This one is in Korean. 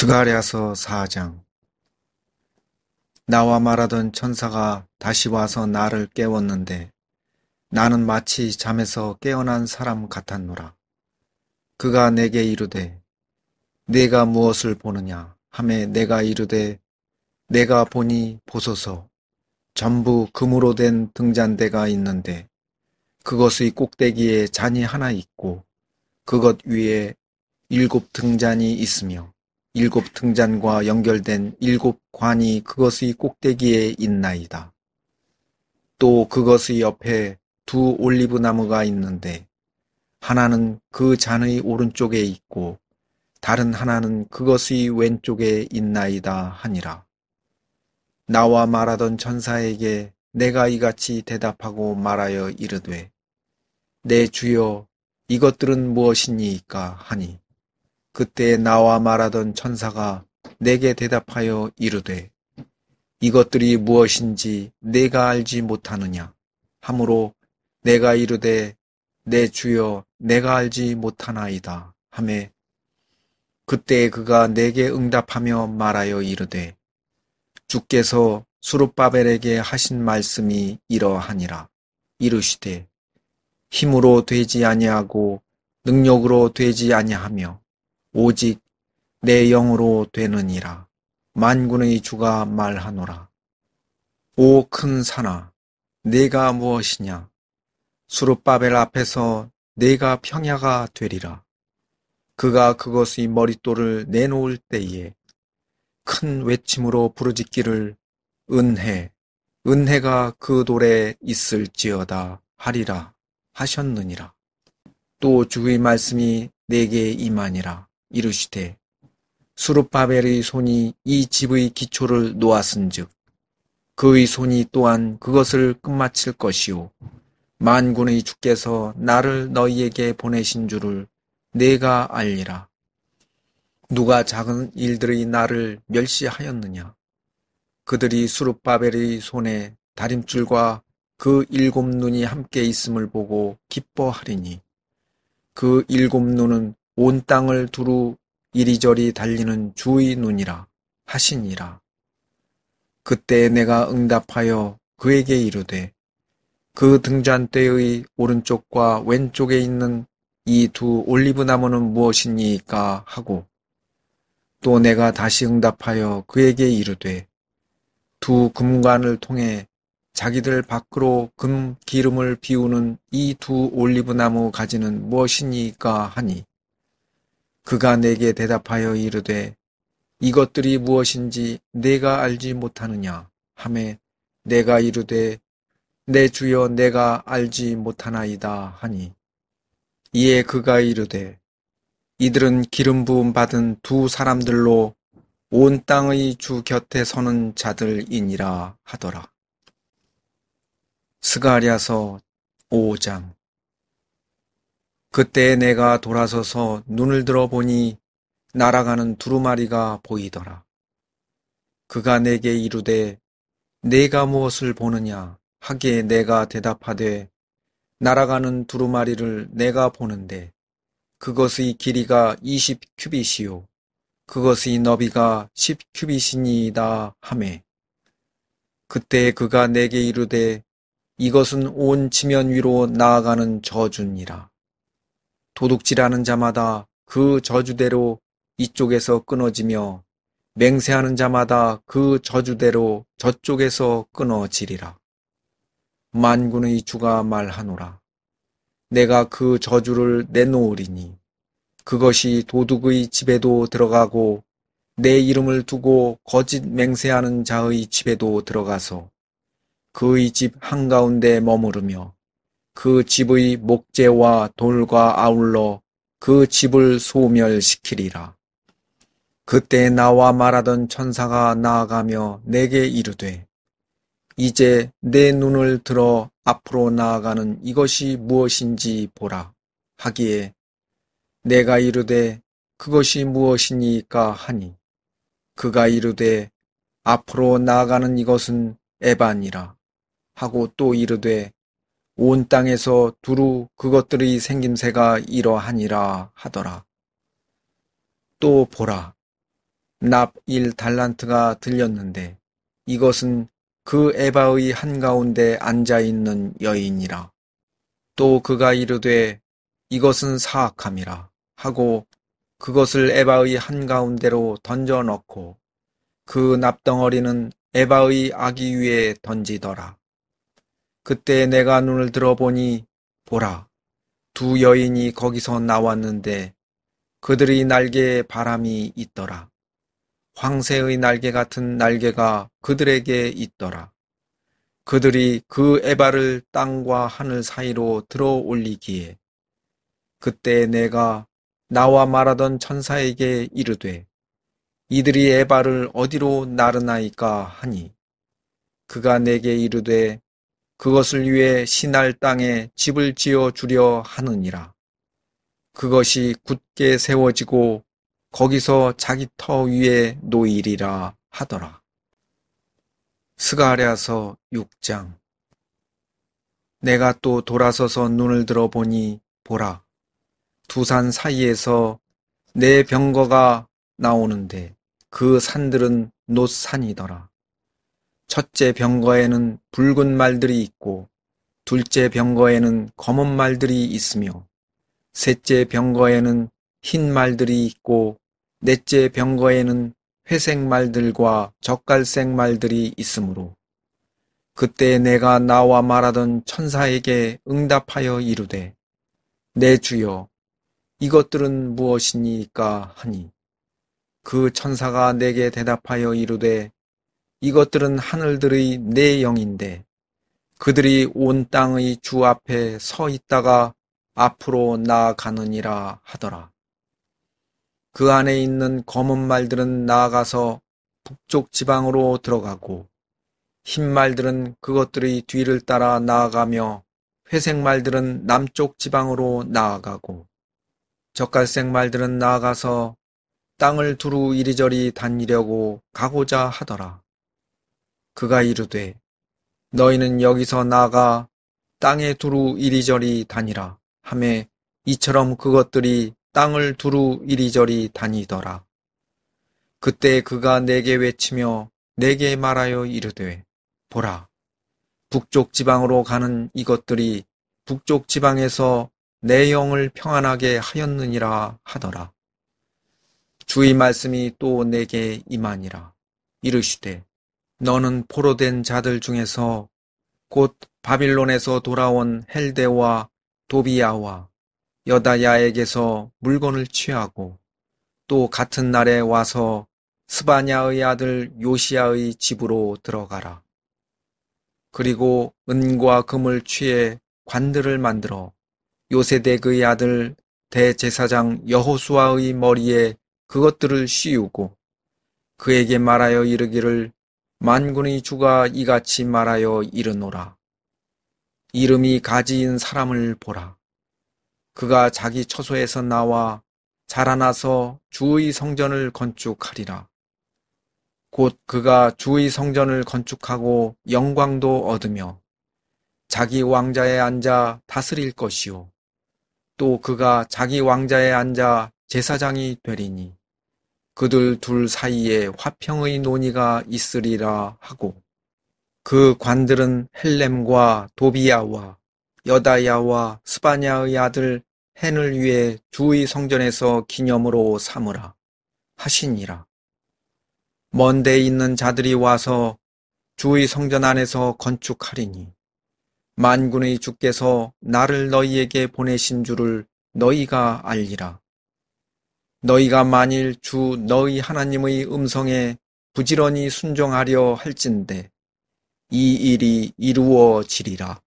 스가랴서 4장. 나와 말하던 천사가 다시 와서 나를 깨웠는데 나는 마치 잠에서 깨어난 사람 같았노라. 그가 내게 이르되 네가 무엇을 보느냐 하매 내가 이르되 내가 보니 보소서 전부 금으로 된 등잔대가 있는데 그것의 꼭대기에 잔이 하나 있고 그것 위에 7등잔이 있으며 7등잔과 연결된 7관이 그것의 꼭대기에 있나이다. 또 그것의 옆에 두 올리브 나무가 있는데 하나는 그 잔의 오른쪽에 있고 다른 하나는 그것의 왼쪽에 있나이다 하니라. 나와 말하던 천사에게 내가 이같이 대답하고 말하여 이르되 내 주여 이것들은 무엇이니이까 하니 그때 나와 말하던 천사가 내게 대답하여 이르되 이것들이 무엇인지 내가 알지 못하느냐 하므로 내가 이르되 내 주여 내가 알지 못하나이다 하매 그때 그가 내게 응답하며 말하여 이르되 주께서 스룹바벨에게 하신 말씀이 이러하니라. 이르시되 힘으로 되지 아니하고 능력으로 되지 아니하며 오직 내 영으로 되느니라. 만군의 주가 말하노라. 오 큰 산아, 네가 무엇이냐? 스룹바벨 앞에서 네가 평야가 되리라. 그가 그것의 머릿돌을 내놓을 때에 큰 외침으로 부르짖기를 은혜, 은혜가 그 돌에 있을지어다 하리라 하셨느니라. 또 주의 말씀이 내게 임하니라. 이르시되 스룹바벨의 손이 이 집의 기초를 놓았은즉 그의 손이 또한 그것을 끝마칠 것이요 만군의 주께서 나를 너희에게 보내신 줄을 내가 알리라. 누가 작은 일들의 나를 멸시하였느냐? 그들이 스룹바벨의 손에 다림줄과 그 7눈이 함께 있음을 보고 기뻐하리니 그 7눈은 온 땅을 두루 이리저리 달리는 주의 눈이라 하시니라. 그때 내가 응답하여 그에게 이르되 그 등잔대의 오른쪽과 왼쪽에 있는 이 두 올리브 나무는 무엇이니까 하고 또 내가 다시 응답하여 그에게 이르되 두 금관을 통해 자기들 밖으로 금 기름을 비우는 이 두 올리브 나무 가지는 무엇이니까 하니 그가 내게 대답하여 이르되 이것들이 무엇인지 내가 알지 못하느냐 하매 내가 이르되 내 주여 내가 알지 못하나이다 하니 이에 그가 이르되 이들은 기름 부음 받은 두 사람들로 온 땅의 주 곁에 서는 자들이니라 하더라. 스가랴서 5장. 그때 내가 돌아서서 눈을 들어보니 날아가는 두루마리가 보이더라. 그가 내게 이르되 네가 무엇을 보느냐 하기에 내가 대답하되 날아가는 두루마리를 내가 보는데 그것의 길이가 20규빗이요 그것의 너비가 10규빗이니이다 하매 그때 그가 내게 이르되 이것은 온 지면 위로 나아가는 저주니라. 도둑질하는 자마다 그 저주대로 이쪽에서 끊어지며 맹세하는 자마다 그 저주대로 저쪽에서 끊어지리라. 만군의 주가 말하노라. 내가 그 저주를 내놓으리니 그것이 도둑의 집에도 들어가고 내 이름을 두고 거짓 맹세하는 자의 집에도 들어가서 그의 집 한가운데 머무르며 그 집의 목재와 돌과 아울러 그 집을 소멸시키리라. 그때 나와 말하던 천사가 나아가며 내게 이르되 이제 내 눈을 들어 앞으로 나아가는 이것이 무엇인지 보라 하기에 내가 이르되 그것이 무엇이니까 하니 그가 이르되 앞으로 나아가는 이것은 에반이라 하고 또 이르되 온 땅에서 두루 그것들의 생김새가 이러하니라 하더라. 또 보라 납 1달란트가 들렸는데 이것은 그 에바의 한가운데 앉아있는 여인이라. 또 그가 이르되 이것은 사악함이라 하고 그것을 에바의 한가운데로 던져 넣고 그 납덩어리는 에바의 아기 위에 던지더라. 그때 내가 눈을 들어보니 보라, 두 여인이 거기서 나왔는데 그들의 날개에 바람이 있더라. 황새의 날개 같은 날개가 그들에게 있더라. 그들이 그 에바를 땅과 하늘 사이로 들어 올리기에 그때 내가 나와 말하던 천사에게 이르되 이들이 에바를 어디로 나르나이까 하니 그가 내게 이르되 그것을 위해 시날 땅에 집을 지어 주려 하느니라. 그것이 굳게 세워지고 거기서 자기 터 위에 놓이리라 하더라. 스가랴서 6장. 내가 또 돌아서서 눈을 들어보니 보라, 두 산 사이에서 네 병거가 나오는데 그 산들은 놋산이더라. 첫째 병거에는 붉은 말들이 있고 둘째 병거에는 검은 말들이 있으며 셋째 병거에는 흰 말들이 있고 넷째 병거에는 회색 말들과 젓갈색 말들이 있으므로 그때 내가 나와 말하던 천사에게 응답하여 이르되 내 주여 이것들은 무엇이니까 하니 그 천사가 내게 대답하여 이르되 이것들은 하늘들의 네 영인데 그들이 온 땅의 주 앞에 서 있다가 앞으로 나아가느니라 하더라. 그 안에 있는 검은 말들은 나아가서 북쪽 지방으로 들어가고 흰 말들은 그것들의 뒤를 따라 나아가며 회색 말들은 남쪽 지방으로 나아가고 젓갈색 말들은 나아가서 땅을 두루 이리저리 다니려고 가고자 하더라. 그가 이르되 너희는 여기서 나아가 땅에 두루 이리저리 다니라 하매 이처럼 그것들이 땅을 두루 이리저리 다니더라. 그때 그가 내게 외치며 내게 말하여 이르되 보라, 북쪽 지방으로 가는 이것들이 북쪽 지방에서 내 영을 평안하게 하였느니라 하더라. 주의 말씀이 또 내게 임하니라. 이르시되 너는 포로된 자들 중에서 곧 바빌론에서 돌아온 헬데와 도비야와 여다야에게서 물건을 취하고 또 같은 날에 와서 스바냐의 아들 요시야의 집으로 들어가라. 그리고 은과 금을 취해 관들을 만들어 요세덱의 아들 대제사장 여호수아의 머리에 그것들을 씌우고 그에게 말하여 이르기를 만군의 주가 이같이 말하여 이르노라. 이름이 가지인 사람을 보라. 그가 자기 처소에서 나와 자라나서 주의 성전을 건축하리라. 곧 그가 주의 성전을 건축하고 영광도 얻으며 자기 왕자에 앉아 다스릴 것이요. 또 그가 자기 왕자에 앉아 제사장이 되리니 그들 둘 사이에 화평의 논의가 있으리라 하고 그 관들은 헬렘과 도비야와 여다야와 스바냐의 아들 헨을 위해 주의 성전에서 기념으로 삼으라 하시니라. 먼 데 있는 자들이 와서 주의 성전 안에서 건축하리니 만군의 주께서 나를 너희에게 보내신 줄을 너희가 알리라. 너희가 만일 주 너희 하나님의 음성에 부지런히 순종하려 할진대 이 일이 이루어지리라.